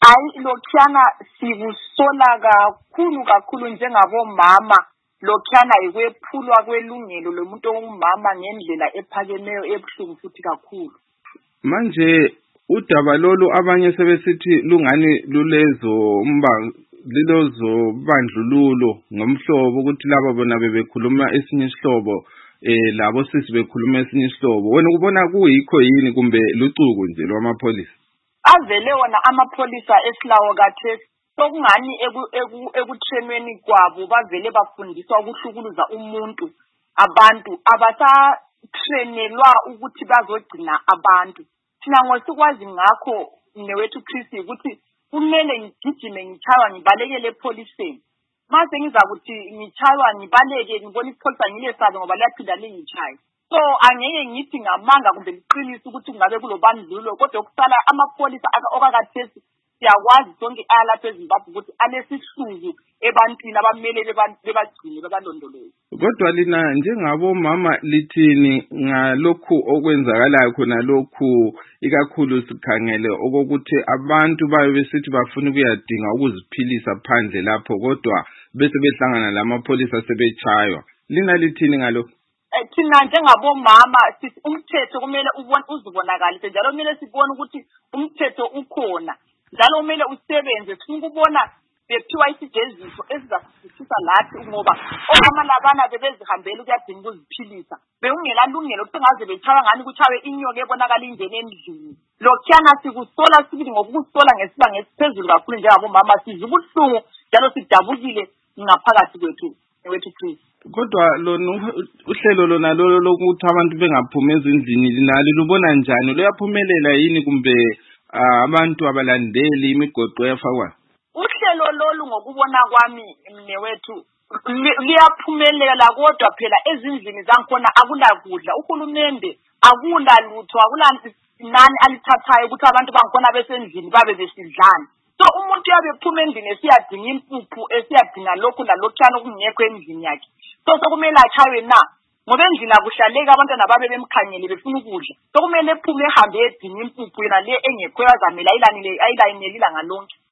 Hayi lokhuyana sikusola kakhulu njengabomama lokhuyana ikwephulwa kwelungelo lomuntu ongumama ngendlela ephakemeyo ebuhlungu futhi kakhulu. Manje udaba lolu abanye sebesithi lungani lilozo bandlululo ngomhlobo ukuthi laba bona bebekhuluma esinye isihlobo labo sisi bekhuluma esinye isihlobo. Wena kubona kuyikho yini kumbe lucuku nje lwamapholisa? Avele wona amapholisa esilawo kathesi sokungani ekutrenweni kwabo bavele bafundiswa ukuhlukuluza umuntu. Abantu abasatrenelwa ukuthi bazogcina abantu. Thina ngosikwazi ngakho newethu Christy ukuthi kumele ngigijime ngichaywa ngibalekele epholiseni. Mase ngizakuthi ngichaywa ngibaleke ngibona ipholisa ngilesabe ngoba liyaphinda lingichaye. So angeke ngithi ngamanga kumbe liqinisa ukuthi kungabe kulobandlulo kodwa okusala amapholisa okakathesi siyakwazi sonke alapha eZimbabwe ukuthi alesihluku ebantwini abamele bebagcine bebalondoloze. Kodwa lina njengabo mama lithini ngalokhu okwenzakalayo khona lokhu ikakhulu sikhangele okokuthi abantu babe besithi bafuna ukuyadinga ukuziphilisa phandle lapho kodwa bese behlangana lamapholisa sebechaywa. Lina lithini ngalokho? Thina njengabomama sithi umthetho kumele uzibonakalise njalo kumele sibone ukuthi umthetho ukhona njalo kumele usebenze sifuna ukubona bephiwa isijeziso esizasisisa lathi ngoba omama labana bebezihambela ukuyadinga ukuziphilisa beungela lungelo ukuthi ngaze bechawa ngani kuchawe inyoka ebonakala ingene endlini. Lokhuyana sikusola sibili ngokusola ngesibanga esiphezulu kakhulu njengabomama sizwa ubuhlungu njalo sidabukile ngaphakathi kwethu Chris. Kodwa lona uhlelo lona lokuthi abantu bengaphumi ezindlini linalo lubona njani? Luyaphumelela yini kumbe abantu abalandeli imigoqo yafakwa? Uhlelo lolu ngokubona kwami mnewethu liyaphumelela kodwa phela ezindlini zankhona akulakudla. Uhulumende akulalutho akulanani alithathayo ukuthi abantu bankhona besendlini babe besidlana. So umuntu yabe ephuma endlini esiyadinga impuphu esiyadinga lokhu nalokhuyana okungekho endlini yakhe. So sokumele achaywe na ngoba endlini akuhlaleki abantwana babe bemkhangele befuna ukudla. So kumele ephume ehambe edinga impuphu yena le engekho yazamela ayilayinelila ngalonke.